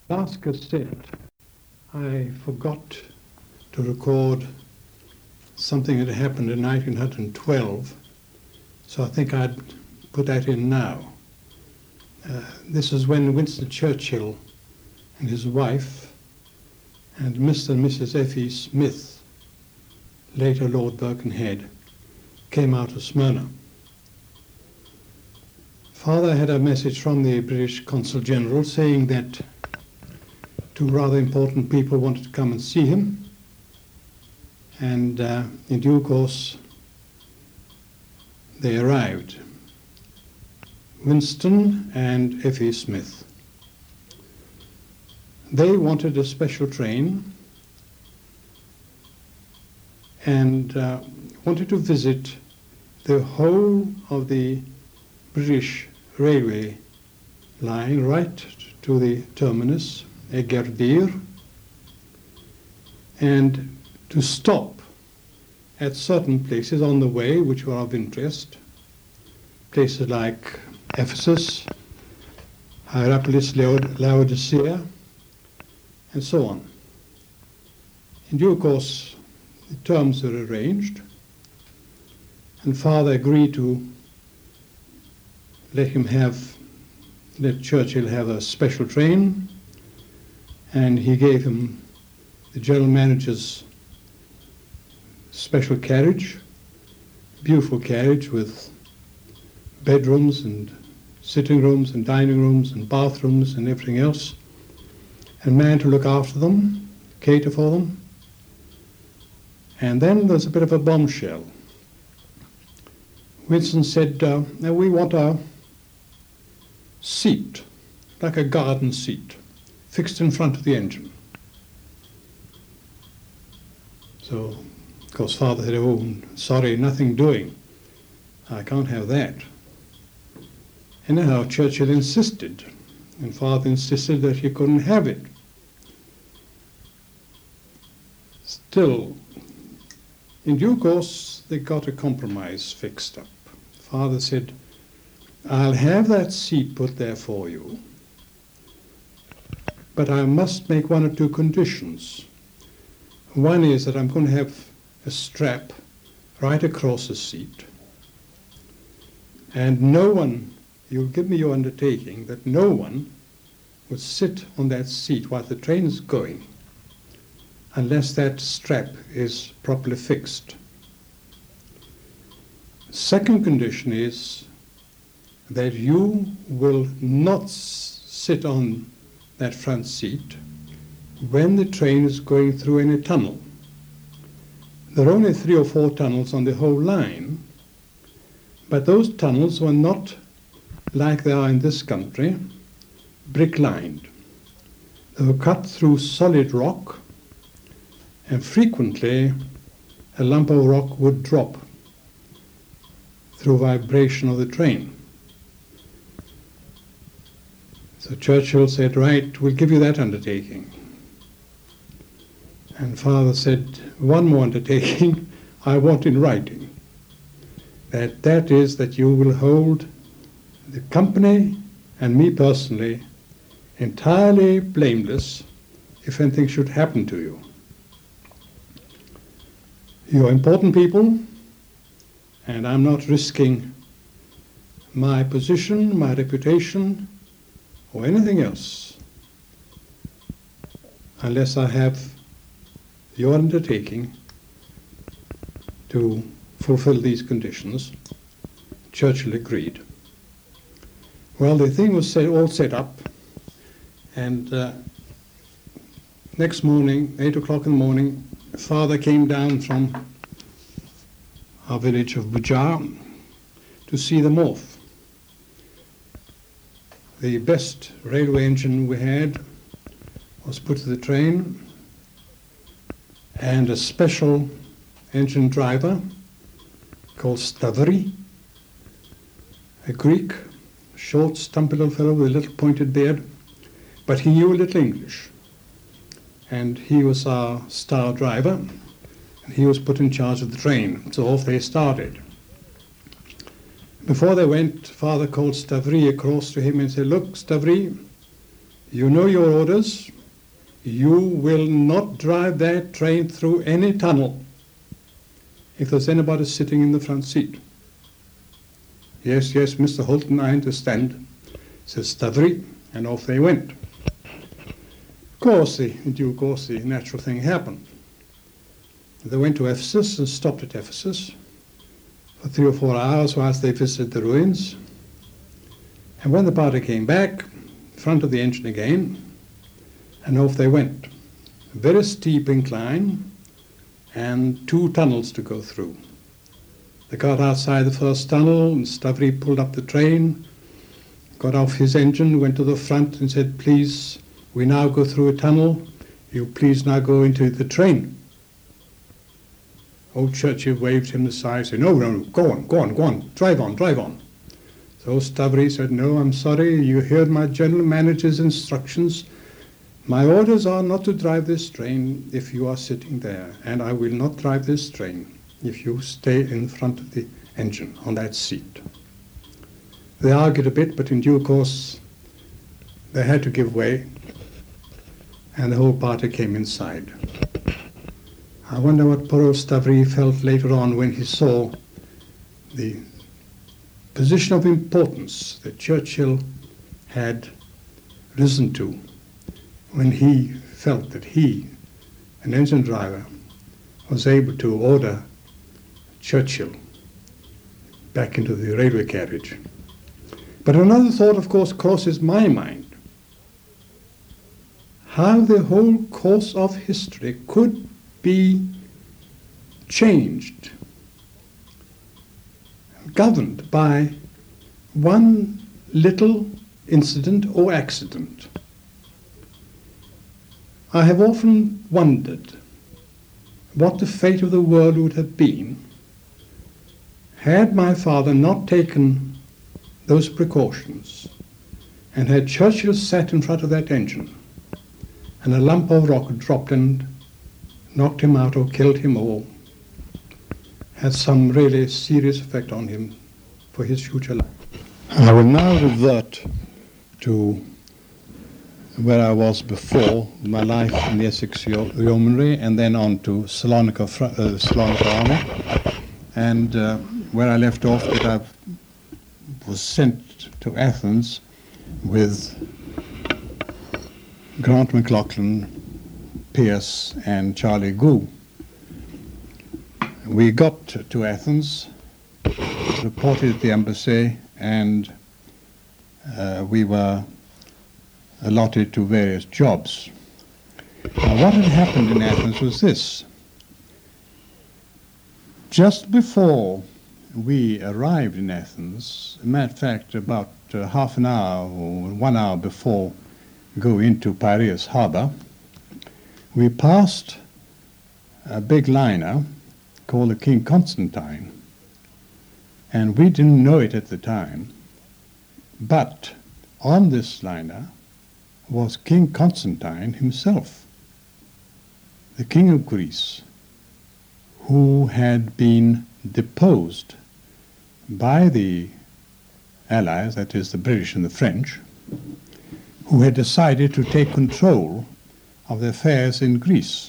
Last cassette, I forgot to record something that happened in 1912, so I think I'd put that in now. This is when Winston Churchill and his wife and Mr. and Mrs. F.E. Smith, later Lord Birkenhead, came out of Smyrna. Father had a message from the British Consul General saying that two rather important people wanted to come and see him, and in due course they arrived. Winston and F.E. Smith. They wanted a special train and wanted to visit the whole of the British railway line right to the terminus, Egerbeer, and to stop at certain places on the way which were of interest, places like Ephesus, Hierapolis, Laodicea, and so on. In due course, the terms were arranged, and Father agreed to let Churchill have a special train, and he gave him the general manager's special carriage, beautiful carriage with bedrooms and sitting rooms and dining rooms and bathrooms and everything else, and man to look after them, cater for them. And then there's a bit of a bombshell. Winston said, now we want a seat, like a garden seat, fixed in front of the engine. So, of course, Father said, oh, sorry, nothing doing. I can't have that. Anyhow, Churchill insisted, and Father insisted that he couldn't have it. Still, in due course, they got a compromise fixed up. Father said, I'll have that seat put there for you, but I must make one or two conditions. One is that I'm going to have a strap right across the seat, and no one, you'll give me your undertaking that no one would sit on that seat while the train is going unless that strap is properly fixed. Second condition is that you will not sit on that front seat when the train is going through any tunnel. There are only 3 or 4 tunnels on the whole line, but those tunnels were not like they are in this country, brick-lined. They were cut through solid rock, and frequently a lump of rock would drop through vibration of the train. So Churchill said, right, we'll give you that undertaking. And Father said, one more undertaking I want in writing. That is that you will hold the company and me personally entirely blameless if anything should happen to you. You're important people, and I'm not risking my position, my reputation, or anything else unless I have your undertaking to fulfill these conditions. Churchill agreed. Well, the thing was all set up, and next morning, 8 o'clock in the morning, Father came down from our village of Bujar to see them off. The best railway engine we had was put to the train, and a special engine driver called Stavri, a Greek, short, stumpy little fellow with a little pointed beard, but he knew a little English. And he was our star driver, and he was put in charge of the train. So off they started. Before they went, Father called Stavri across to him and said, look, Stavri, You know your orders. You will not drive that train through any tunnel if there's anybody sitting in the front seat. Yes, yes, Mr. Holton, I understand, says Stavry, and off they went. In due course, the natural thing happened. They went to Ephesus and stopped at Ephesus for 3 or 4 hours whilst they visited the ruins. And when the party came back, front of the engine again, and off they went. A very steep incline and 2 tunnels to go through. They got outside the first tunnel and Stavry pulled up the train, got off his engine, went to the front and said, please, we now go through a tunnel, you please now go into the train. Old Churchill waved him aside, said, no, go on, drive on. So Stavry said, no, I'm sorry, you heard my general manager's instructions. My orders are not to drive this train if you are sitting there, and I will not drive this train if you stay in front of the engine on that seat. They argued a bit, but in due course they had to give way, and the whole party came inside. I wonder what poor old Stavry felt later on when he saw the position of importance that Churchill had risen to, when he felt that he, an engine driver, was able to order Churchill back into the railway carriage. But another thought, of course, crosses my mind. How the whole course of history could be changed, governed by one little incident or accident. I have often wondered what the fate of the world would have been had my father not taken those precautions and had Churchill sat in front of that engine and a lump of rock dropped and knocked him out or killed him or had some really serious effect on him for his future life. I will now revert to where I was before, my life in the Essex Yeomanry, and then on to Salonika Army, and where I left off that I was sent to Athens with Grant McLaughlin, Pierce, and Charlie Goo. We got to Athens, reported at the embassy, and we were allotted to various jobs. Now, what had happened in Athens was this. Just before we arrived in Athens, as a matter of fact, about half an hour or 1 hour before going into Piraeus Harbour, we passed a big liner called the King Constantine, and we didn't know it at the time, but on this liner was King Constantine himself, the King of Greece, who had been deposed by the Allies, that is the British and the French, who had decided to take control of the affairs in Greece.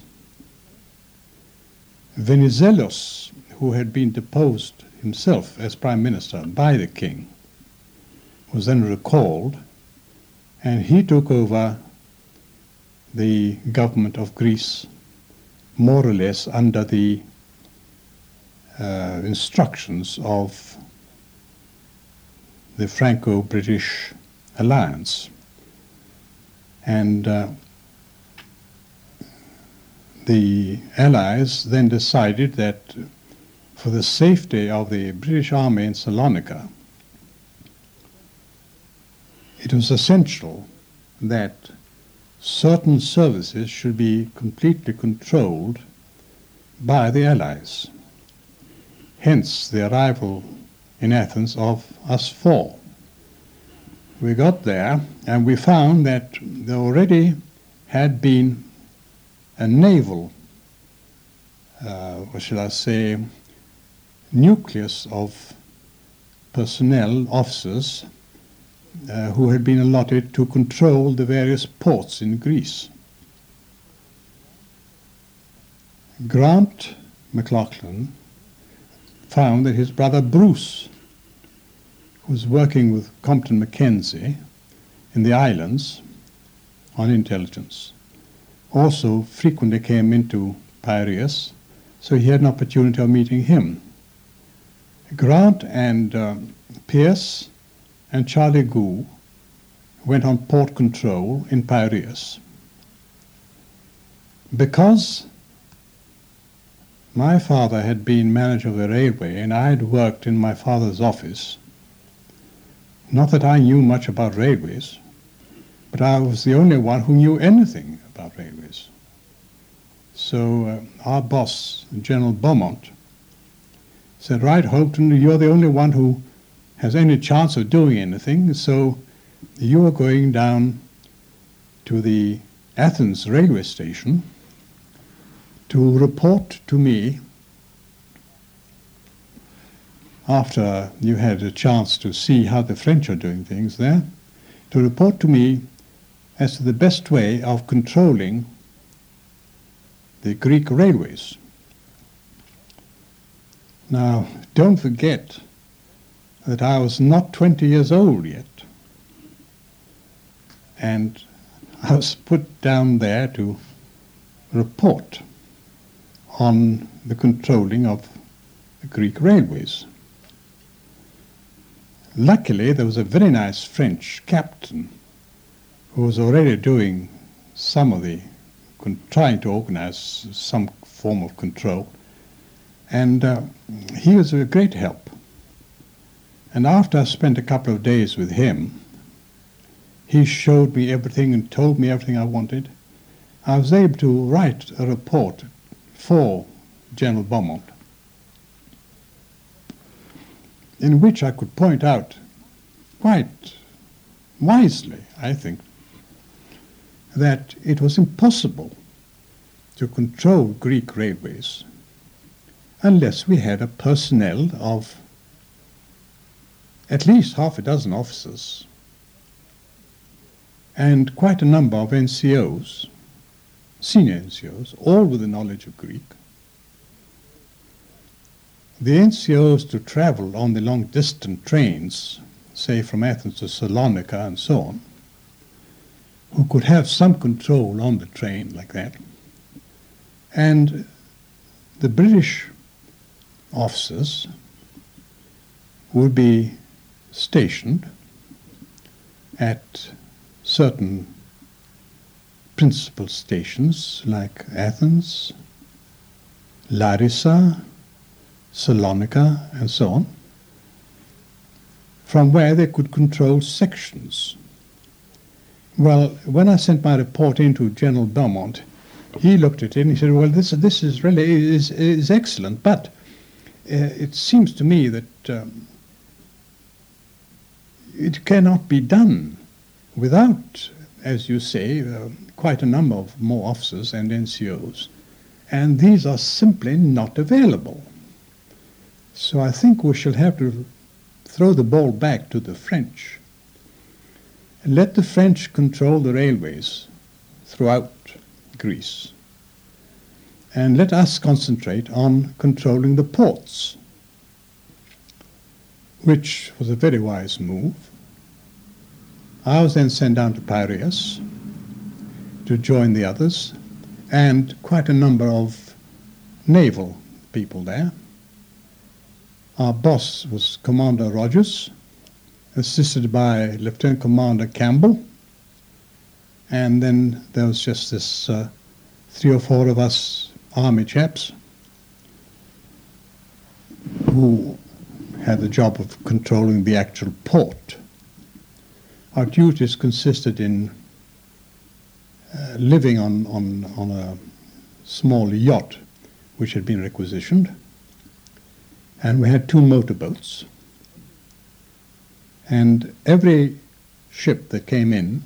Venizelos, who had been deposed himself as Prime Minister by the King, was then recalled, and he took over the government of Greece more or less under the instructions of the Franco-British alliance. And the Allies then decided that for the safety of the British Army in Salonika, it was essential that certain services should be completely controlled by the Allies. Hence the arrival in Athens of us four. We got there and we found that there already had been a naval, what shall I say, nucleus of personnel, officers, who had been allotted to control the various ports in Greece. Grant McLaughlin found that his brother Bruce, who was working with Compton Mackenzie in the islands on intelligence, also frequently came into Piraeus, so he had an opportunity of meeting him. Grant and Pierce and Charlie Goo went on port control in Piraeus. Because my father had been manager of the railway and I had worked in my father's office, not that I knew much about railways, but I was the only one who knew anything about railways. So our boss, General Beaumont, said, "Right, Houghton, you're the only one who has any chance of doing anything, so you are going down to the Athens railway station to report to me after you had a chance to see how the French are doing things there, to report to me as to the best way of controlling the Greek railways." Now, don't forget that I was not 20 years old yet, and I was put down there to report on the controlling of the Greek railways. Luckily, there was a very nice French captain who was already doing some of the, trying to organize some form of control, and he was a great help. And after I spent a couple of days with him, he showed me everything and told me everything I wanted. I was able to write a report for General Beaumont, in which I could point out quite wisely, I think, that it was impossible to control Greek railways unless we had a personnel of at least half a dozen officers and quite a number of NCOs, senior NCOs, all with the knowledge of Greek. The NCOs to travel on the long-distance trains, say from Athens to Salonika and so on, who could have some control on the train like that, and the British officers would be stationed at certain principal stations like Athens, Larissa, Salonika, and so on, from where they could control sections. Well, when I sent my report in to General Beaumont, he looked at it and he said, "Well, this is really is excellent, but it seems to me that it cannot be done without, as you say, quite a number of more officers and NCOs, and these are simply not available. So I think we shall have to throw the ball back to the French. Let the French control the railways throughout Greece, and let us concentrate on controlling the ports," which was a very wise move. I was then sent down to Piraeus to join the others, and quite a number of naval people there. Our boss was Commander Rogers, assisted by Lieutenant Commander Campbell, and then there was just this 3 or 4 of us army chaps who had the job of controlling the actual port. Our duties consisted in living on a small yacht which had been requisitioned, and we had 2 motorboats. And every ship that came in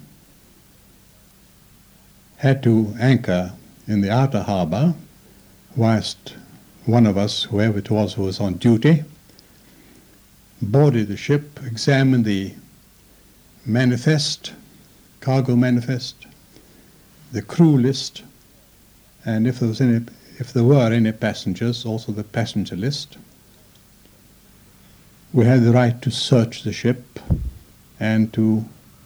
had to anchor in the outer harbour whilst one of us, whoever it was who was on duty, boarded the ship, examined the manifest, cargo manifest, the crew list, and if there were any passengers, also the passenger list. We had the right to search the ship and to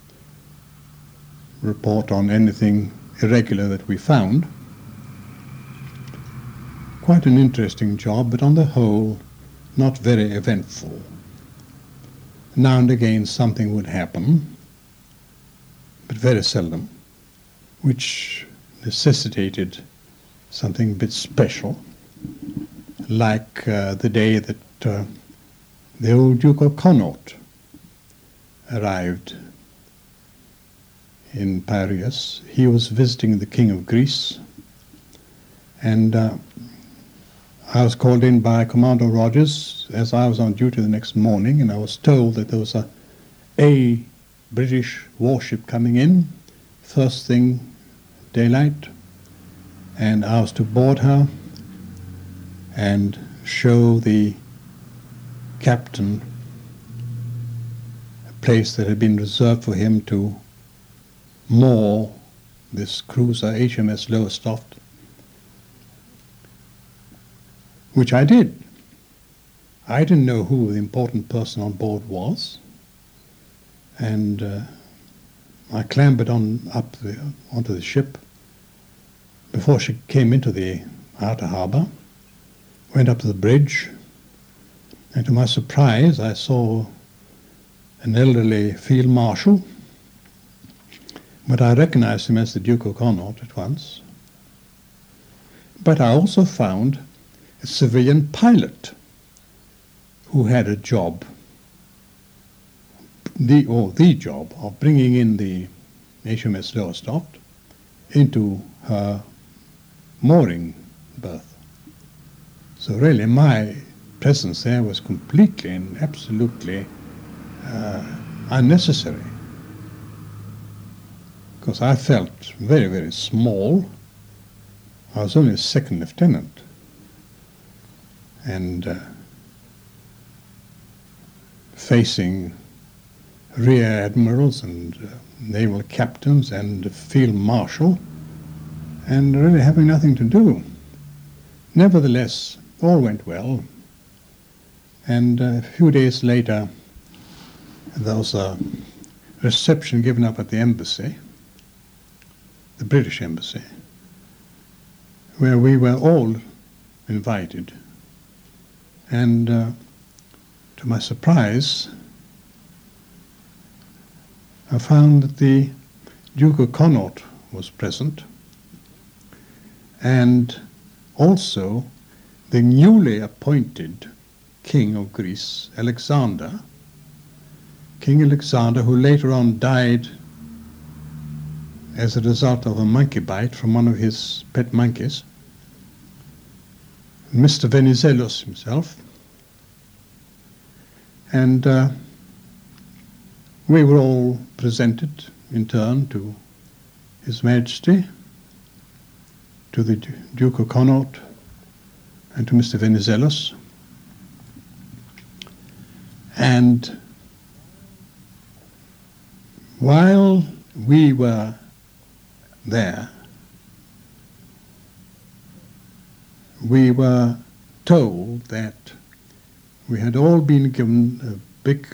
report on anything irregular that we found. Quite an interesting job, but on the whole, not very eventful. Now and again something would happen, but very seldom, which necessitated something a bit special, like the day that the old Duke of Connaught arrived in Piraeus. He was visiting the King of Greece, and I was called in by Commander Rogers as I was on duty the next morning, and I was told that there was a British warship coming in, first thing daylight, and I was to board her and show the captain a place that had been reserved for him to moor this cruiser HMS Lowestoft, which I did. I didn't know who the important person on board was, and I clambered onto the ship before she came into the outer harbour, went up to the bridge, and to my surprise I saw an elderly field marshal, but I recognized him as the Duke of Connaught at once. But I also found a civilian pilot who had a job, the job of bringing in the HMS Lowestoft into her mooring berth. So really my presence there was completely and absolutely unnecessary, because I felt very, very small. I was only a second lieutenant, and facing rear admirals and naval captains and field marshal, and really having nothing to do. Nevertheless, all went well, and a few days later there was a reception given up at the embassy, the British embassy, where we were all invited, and to my surprise I found that the Duke of Connaught was present, and also the newly appointed King of Greece, Alexander, King Alexander, who later on died as a result of a monkey bite from one of his pet monkeys, Mr. Venizelos himself, and we were all presented in turn to His Majesty, to the Duke of Connaught, and to Mr. Venizelos. And while we were there, we were told that we had all been given a big,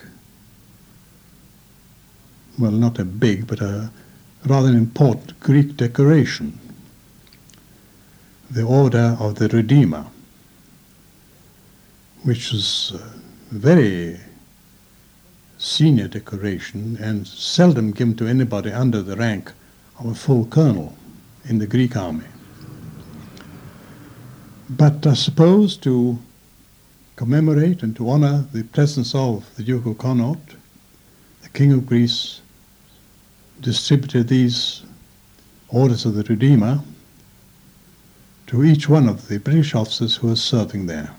well, not a big, but a rather important Greek decoration, the Order of the Redeemer, which was a very senior decoration and seldom given to anybody under the rank of a full colonel in the Greek army. But I suppose to commemorate and to honor the presence of the Duke of Connaught, the King of Greece distributed these Orders of the Redeemer to each one of the British officers who were serving there.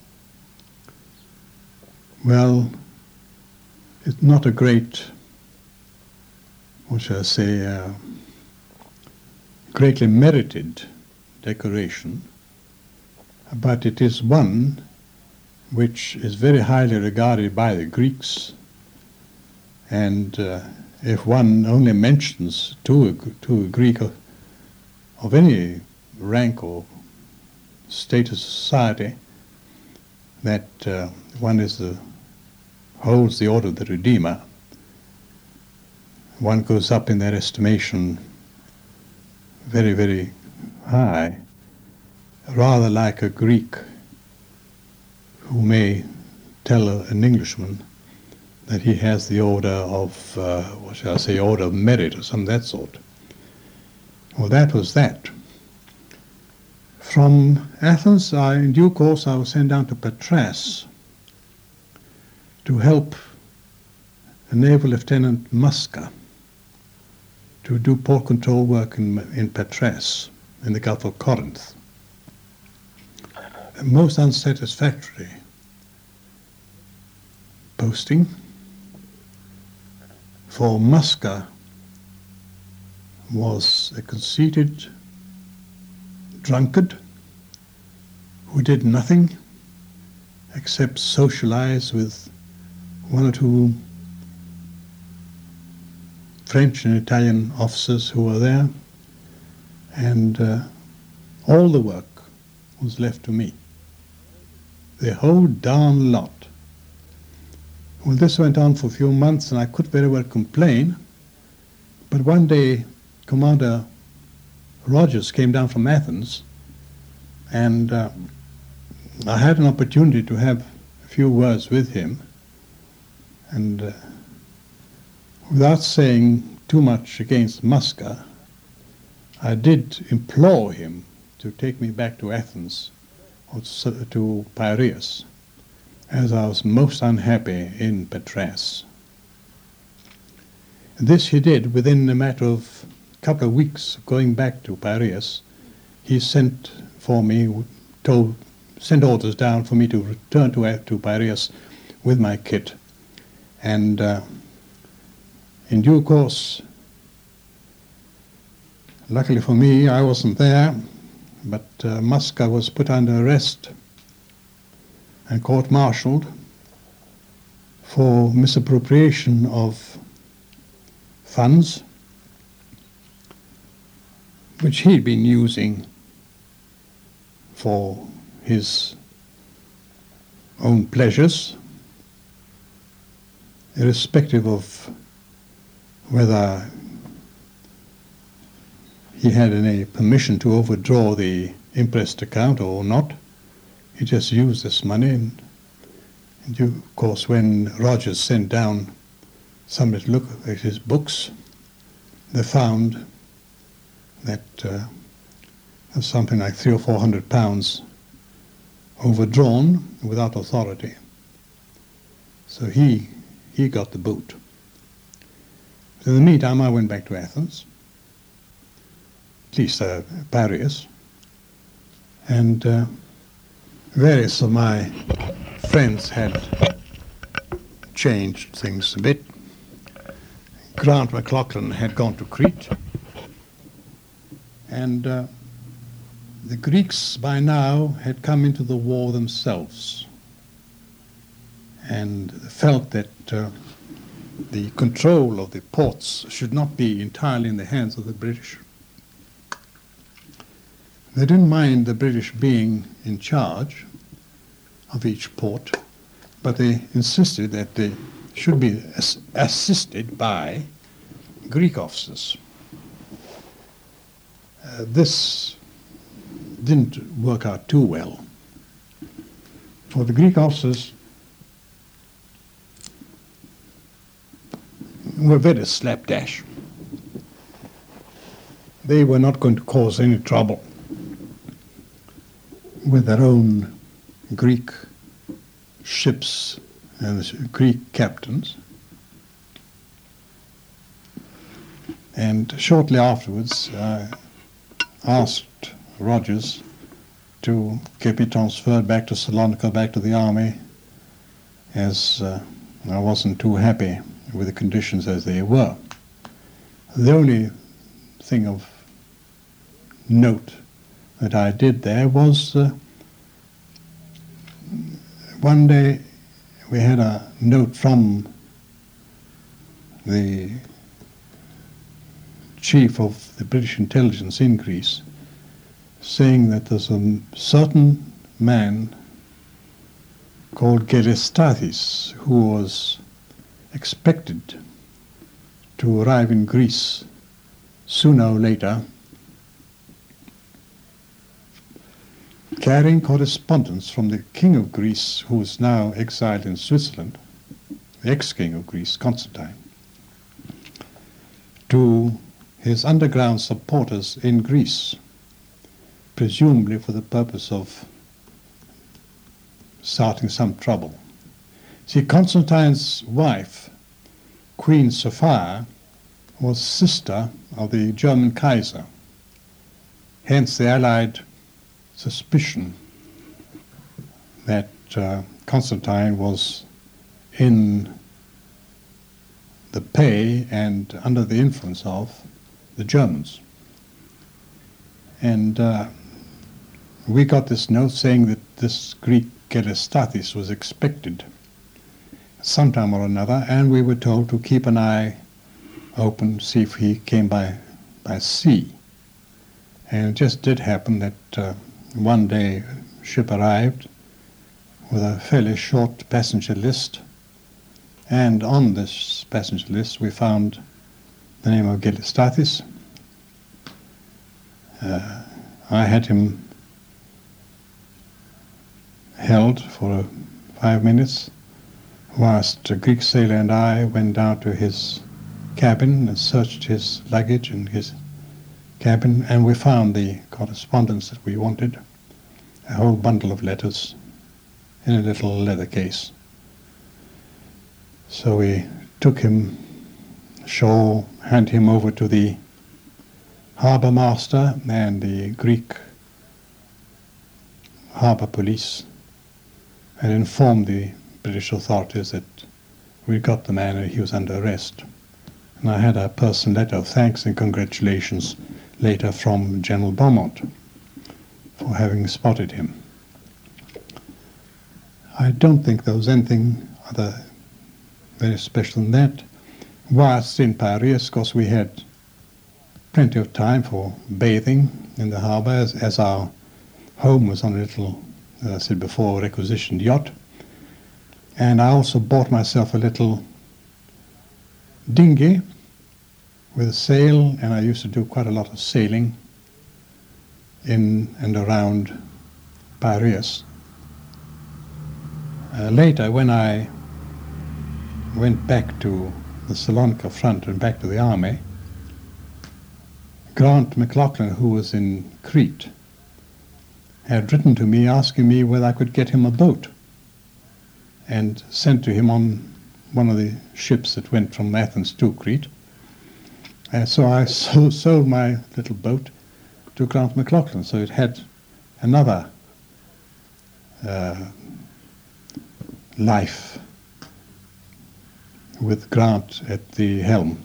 Well, it's not a great, what shall I say, greatly merited decoration, but it is one which is very highly regarded by the Greeks, and if one only mentions to a Greek of any rank or status society that one holds the order of the Redeemer, one goes up in their estimation very, very high, rather like a Greek who may tell an Englishman that he has the order of, order of merit or something of that sort. Well, that was that. From Athens, in due course, I was sent down to Patras to help a naval lieutenant Musca to do port control work in Patras, in the Gulf of Corinth. A most unsatisfactory posting, for Musca was a conceited drunkard who did nothing except socialize with one or two French and Italian officers who were there, and all the work was left to me. The whole darn lot. Well, this went on for a few months, and I could very well complain, but one day Commander Rogers came down from Athens, and I had an opportunity to have a few words with him, and without saying too much against Musca, I did implore him to take me back to Athens, or to Piraeus, as I was most unhappy in Patras. This he did within a matter of a couple of weeks of going back to Piraeus. He sent orders down for me to return to Piraeus with my kit. And in due course, luckily for me, I wasn't there, but Musca was put under arrest and court-martialed for misappropriation of funds which he'd been using for his own pleasures, irrespective of whether he had any permission to overdraw the imprest account or not. He just used this money, and in due course, when Rogers sent down somebody to look at his books, they found that there was something like £300 or £400 overdrawn without authority. So he got the boot. So in the meantime, I went back to Athens, at least Piraeus, and various of my friends had changed things a bit. Grant McLaughlin had gone to Crete, and the Greeks by now had come into the war themselves and felt that the control of the ports should not be entirely in the hands of the British. They didn't mind the British being in charge of each port, but they insisted that they should be assisted by Greek officers. This didn't work out too well. For the Greek officers were very slapdash. They were not going to cause any trouble with their own Greek ships and Greek captains. And shortly afterwards, I asked Rogers to get me transferred back to Salonika, back to the army, as I wasn't too happy with the conditions as they were. The only thing of note that I did there was one day we had a note from the chief of the British intelligence in Greece, saying that there's a certain man called Gerastathis who was expected to arrive in Greece sooner or later, carrying correspondence from the King of Greece, who is now exiled in Switzerland, the ex-King of Greece, Constantine, to his underground supporters in Greece, presumably for the purpose of starting some trouble. See, Constantine's wife, Queen Sophia, was sister of the German Kaiser. Hence the Allied suspicion that Constantine was in the pay and under the influence of the Germans. And we got this note saying that this Greek Gerastathis was expected sometime or another, and we were told to keep an eye open, see if he came by sea. And it just did happen that one day a ship arrived with a fairly short passenger list, and on this passenger list we found the name of Gerastathis. I had him held for 5 minutes whilst a Greek sailor and I went down to his cabin and searched his luggage and his cabin, and we found the correspondence that we wanted, a whole bundle of letters in a little leather case. So we took him ashore, handed him over to the harbour master and the Greek harbour police, and informed the British authorities that we got the man and he was under arrest. And I had a personal letter of thanks and congratulations later from General Beaumont for having spotted him. I don't think there was anything other very special than that. Whilst in Piraeus, of course, we had plenty of time for bathing in the harbour, as our home was on a little, as I said before, requisitioned yacht. And I also bought myself a little dinghy with a sail, and I used to do quite a lot of sailing in and around Piraeus. Later, when I went back to the Salonika front and back to the army, Grant McLaughlin, who was in Crete, had written to me asking me whether I could get him a boat and sent to him on one of the ships that went from Athens to Crete. So I sold my little boat to Grant McLaughlin, so it had another life with Grant at the helm.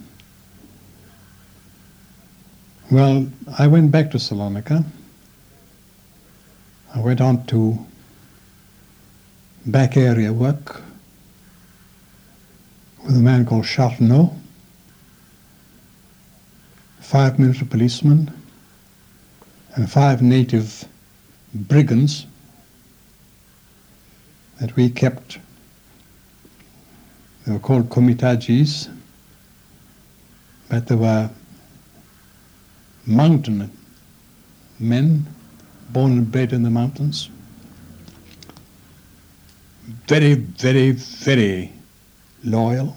Well, I went back to Salonika. I went on to back area work with a man called Chartenot, 5 military policemen, and 5 native brigands that we kept. They were called komitagis, but they were mountain men, born and bred in the mountains. Very, very, very loyal,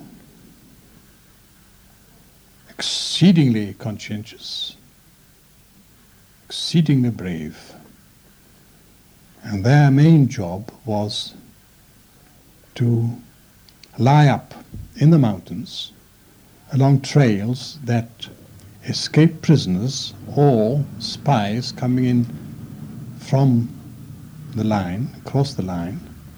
exceedingly conscientious, exceedingly brave. And their main job was to lie up in the mountains along trails that escaped prisoners or spies coming in from the line, across the line,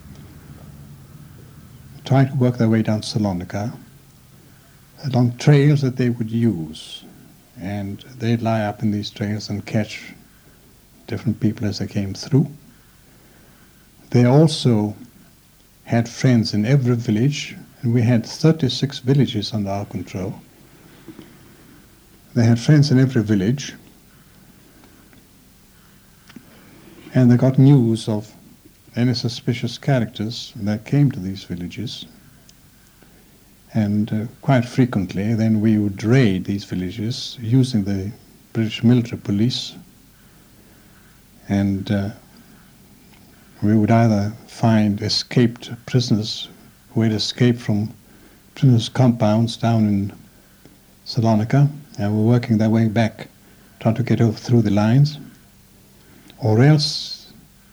trying to work their way down Salonika along trails that they would use. And they'd lie up in these trails and catch different people as they came through. They also had friends in every village, and we had 36 villages under our control. They had friends in every village, and they got news of any suspicious characters that came to these villages. And quite frequently then we would raid these villages using the British military police, and we would either find escaped prisoners who had escaped from prisoners' compounds down in Salonika and were working their way back, trying to get over through the lines, or else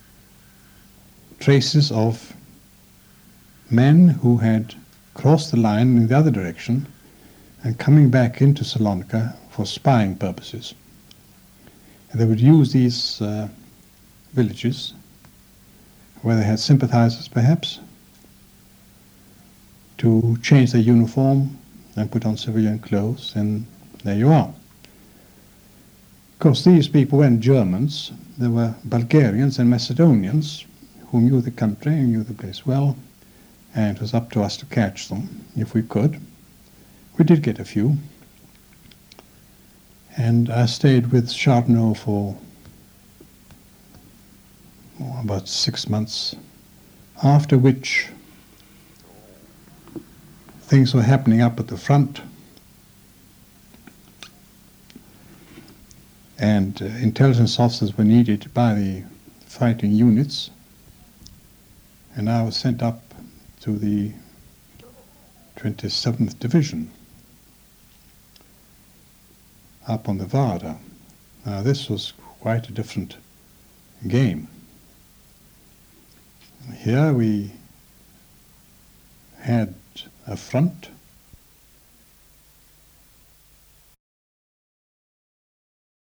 traces of men who had crossed the line in the other direction and coming back into Salonika for spying purposes. And they would use these villages, where they had sympathizers perhaps, to change their uniform and put on civilian clothes, and there you are. Of course, these people weren't Germans. There were Bulgarians and Macedonians who knew the country and knew the place well, and it was up to us to catch them if we could. We did get a few. And I stayed with Charbonneau for about 6 months, after which things were happening up at the front, and intelligence officers were needed by the fighting units, and I was sent up to the 27th Division, up on the Vardar. Now this was quite a different game. Here we had a front